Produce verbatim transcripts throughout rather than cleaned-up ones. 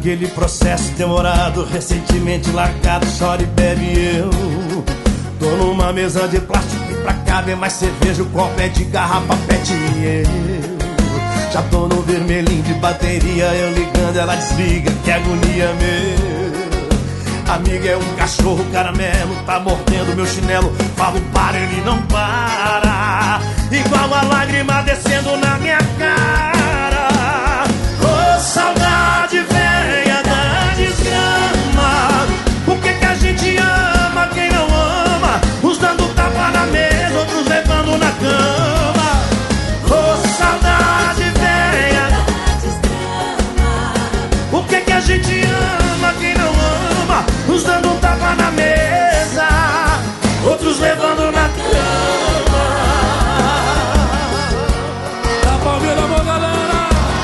naquele processo demorado, recentemente largado, chora e bebe eu. Tô numa mesa de plástico e pra caber mais cerveja, o copo é de garrafa pet e eu já tô no vermelhinho de bateria, eu ligando ela desliga, que agonia meu. Amiga é um cachorro caramelo, tá mordendo meu chinelo, falo para, ele não para, igual a lágrima descendo na minha cara. Ô, saudade velha da desgrama, por que que a gente ama quem não ama? Uns dando tapa na mesa, outros levando na cama. Ô, saudade velha da desgrama, por que que a gente ama quem não ama? Uns dando tapa na mesa, outros levando na cama. Tá palmeira, amor, galera!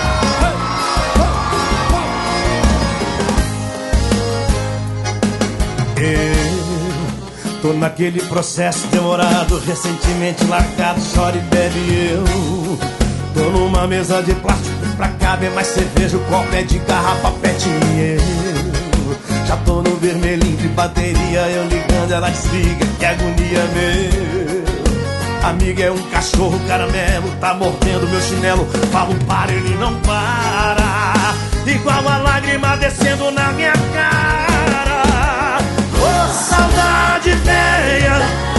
Eu tô naquele processo demorado, recentemente largado, chora e bebe eu. Tô numa mesa de plástico, pra caber mais cerveja, o copo é de garrafa pet e eu já tô no vermelhinho de bateria, eu ligando ela desliga, que agonia meu. Amiga é um cachorro caramelo, tá mordendo meu chinelo, falo para, ele não para, igual a lágrima descendo na minha cara. Ô, saudade velha